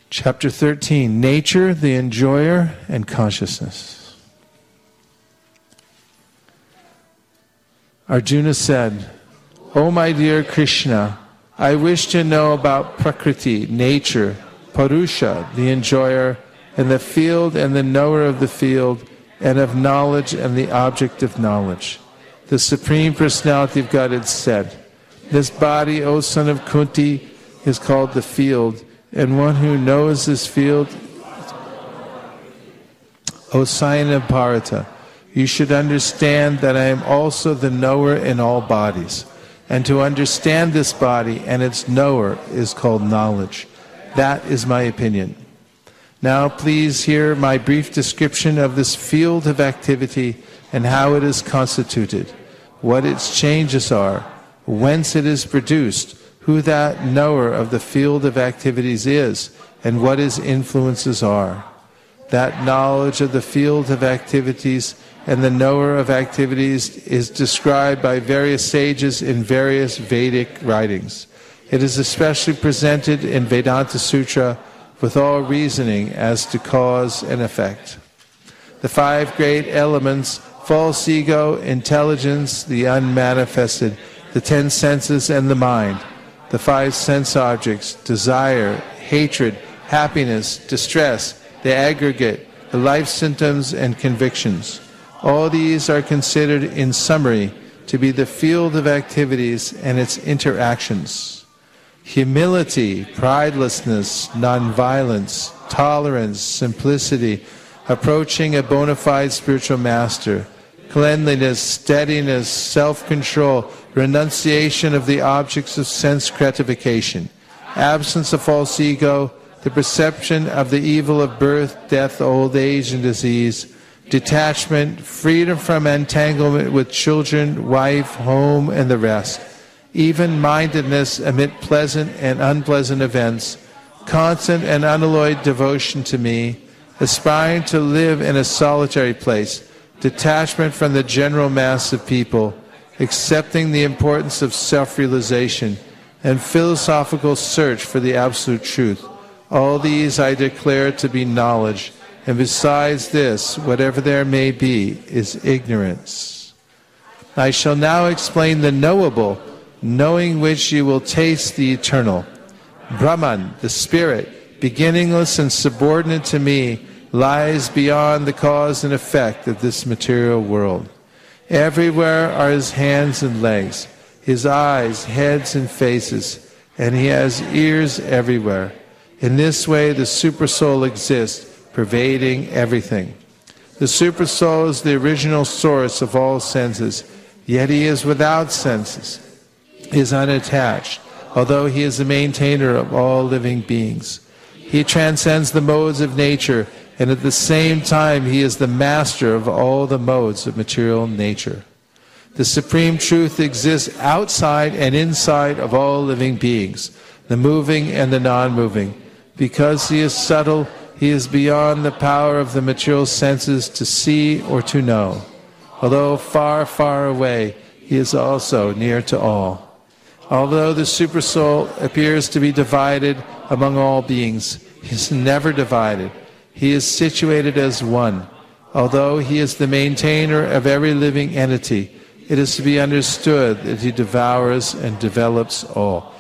Chapter 13, Nature, the Enjoyer, and Consciousness. Arjuna said, "O my dear Krishna, I wish to know about Prakriti, nature, Purusha, the enjoyer, and the field and the knower of the field, and of knowledge and the object of knowledge." The Supreme Personality of Godhead said, "This body, O son of Kunti, is called the field, and one who knows this field, O Scion of Bharata, you should understand that I am also the knower in all bodies. And to understand this body and its knower is called knowledge. That is my opinion. Now please hear my brief description of this field of activity and how it is constituted, what its changes are, whence it is produced, who that knower of the field of activities is, and what his influences are. That knowledge of the field of activities and the knower of activities is described by various sages in various Vedic writings. It is especially presented in Vedanta Sutra with all reasoning as to cause and effect. The five great elements, false ego, intelligence, the unmanifested, the 10 senses and the mind, the 5 sense objects, desire, hatred, happiness, distress, the aggregate, the life symptoms and convictions. All these are considered in summary to be the field of activities and its interactions. Humility, pridelessness, nonviolence, tolerance, simplicity, approaching a bona fide spiritual master, cleanliness, steadiness, self-control, renunciation of the objects of sense gratification, absence of false ego, the perception of the evil of birth, death, old age, and disease, detachment, freedom from entanglement with children, wife, home, and the rest, even-mindedness amid pleasant and unpleasant events, constant and unalloyed devotion to me, aspiring to live in a solitary place, detachment from the general mass of people, accepting the importance of self-realization, and philosophical search for the absolute truth. All these I declare to be knowledge, and besides this, whatever there may be, is ignorance. I shall now explain the knowable, knowing which you will taste the eternal. Brahman, the spirit, beginningless and subordinate to me, lies beyond the cause and effect of this material world. Everywhere are his hands and legs, his eyes, heads and faces, and he has ears everywhere. In this way the Supersoul exists, pervading everything. The Supersoul is the original source of all senses, yet he is without senses. He is unattached, although he is the maintainer of all living beings. He transcends the modes of nature, and at the same time he is the master of all the modes of material nature. The Supreme Truth exists outside and inside of all living beings, the moving and the non-moving. Because he is subtle, he is beyond the power of the material senses to see or to know. Although far, far away, he is also near to all. Although the Supersoul appears to be divided among all beings, he is never divided. He is situated as one. Although he is the maintainer of every living entity, it is to be understood that he devours and develops all.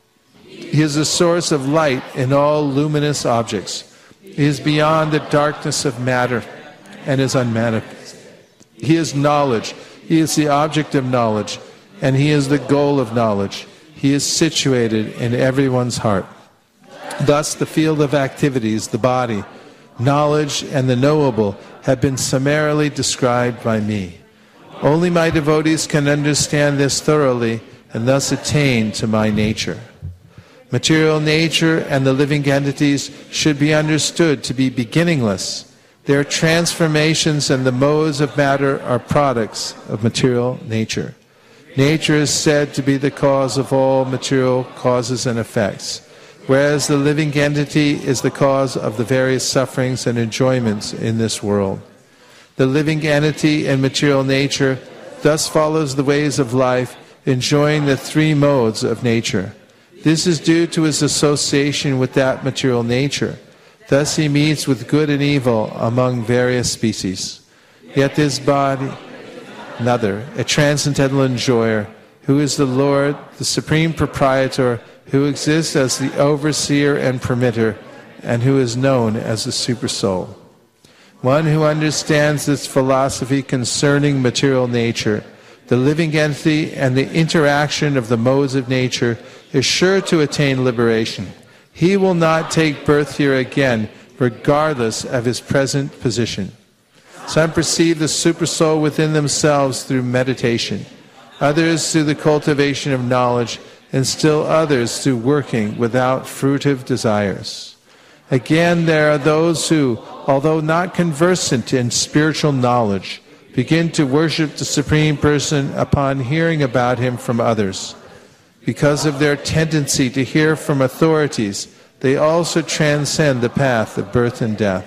He is the source of light in all luminous objects. He is beyond the darkness of matter and is unmanifest. He is knowledge. He is the object of knowledge, and he is the goal of knowledge. He is situated in everyone's heart. Thus the field of activities, the body, knowledge, and the knowable have been summarily described by me. Only my devotees can understand this thoroughly and thus attain to my nature. Material nature and the living entities should be understood to be beginningless. Their transformations and the modes of matter are products of material nature. Nature is said to be the cause of all material causes and effects, whereas the living entity is the cause of the various sufferings and enjoyments in this world. The living entity and material nature thus follows the ways of life, enjoying the 3 modes of nature. This is due to his association with that material nature. Thus he meets with good and evil among various species. Yet this body, another, a transcendental enjoyer, who is the Lord, the supreme proprietor, who exists as the overseer and permitter, and who is known as the Supersoul. One who understands this philosophy concerning material nature, the living entity, and the interaction of the modes of nature is sure to attain liberation. He will not take birth here again, regardless of his present position. Some perceive the Supersoul within themselves through meditation, others through the cultivation of knowledge, and still others through working without fruitive desires. Again, there are those who, although not conversant in spiritual knowledge, begin to worship the Supreme Person upon hearing about him from others. Because of their tendency to hear from authorities, they also transcend the path of birth and death.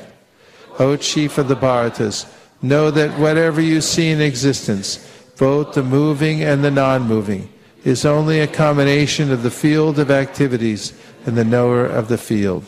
O Chief of the Bharatas, know that whatever you see in existence, both the moving and the non-moving, is only a combination of the field of activities and the knower of the field.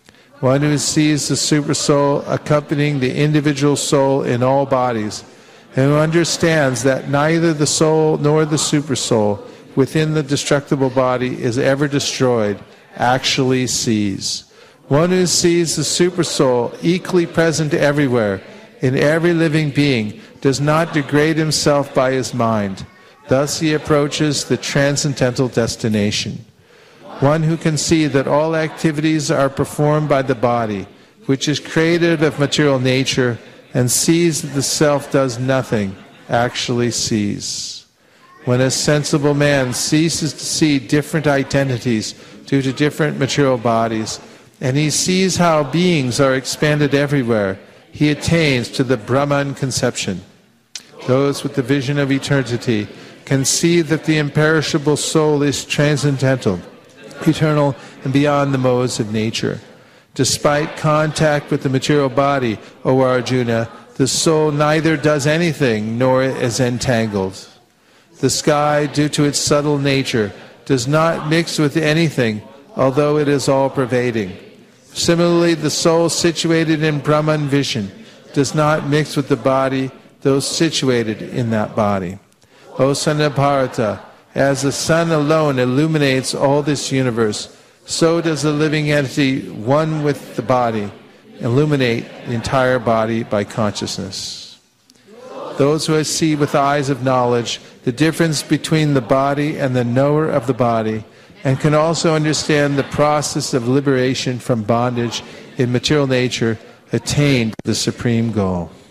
One who sees the Supersoul accompanying the individual soul in all bodies, and who understands that neither the soul nor the Supersoul within the destructible body is ever destroyed, actually sees. One who sees the Supersoul equally present everywhere, in every living being, does not degrade himself by his mind. Thus he approaches the transcendental destination. One who can see that all activities are performed by the body, which is created of material nature, and sees that the self does nothing, actually sees. When a sensible man ceases to see different identities due to different material bodies, and he sees how beings are expanded everywhere, he attains to the Brahman conception. Those with the vision of eternity can see that the imperishable soul is transcendental, eternal, and beyond the modes of nature. Despite contact with the material body, O Arjuna, the soul neither does anything nor is entangled. The sky, due to its subtle nature, does not mix with anything, although it is all-pervading. Similarly, the soul situated in Brahman vision does not mix with the body, though situated in that body. O son of Bharata, as the sun alone illuminates all this universe, so does the living entity, one with the body, illuminate the entire body by consciousness. Those who see with eyes of knowledge the difference between the body and the knower of the body, and can also understand the process of liberation from bondage in material nature, attain the supreme goal.